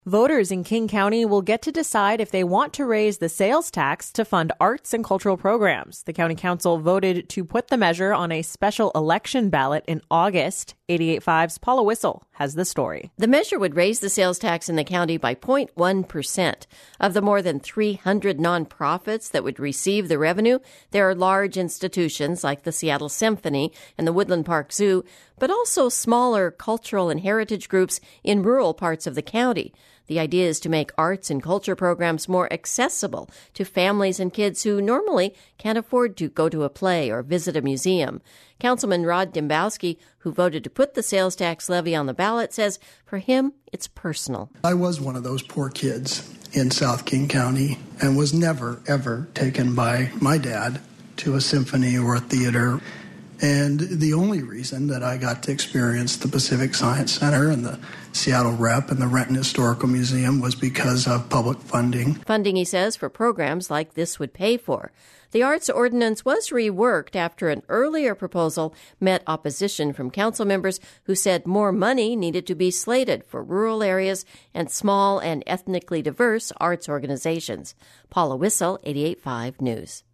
Voters in King County will get to decide if they want to raise the sales tax to fund arts and cultural programs. The county council voted to put the measure on a special election ballot in August. 88.5's Paula Whistle has the story. The measure would raise the sales tax in the county by 0.1%. Of the more than 300 nonprofits that would receive the revenue, there are large institutions like the Seattle Symphony and the Woodland Park Zoo, but also smaller cultural and heritage groups in rural parts of the county. The idea is to make arts and culture programs more accessible to families and kids who normally can't afford to go to a play or visit a museum. Councilman Rod Dembowski, who voted to put the sales tax levy on the ballot, says for him, it's personal. I was one of those poor kids in South King County and was never, ever taken by my dad to a symphony or a theater. And the only reason that I got to experience the Pacific Science Center and the Seattle Rep and the Renton Historical Museum was because of public funding. Funding, he says, for programs like this would pay for. The arts ordinance was reworked after an earlier proposal met opposition from council members who said more money needed to be slated for rural areas and small and ethnically diverse arts organizations. Paula Whistle, 88.5 News.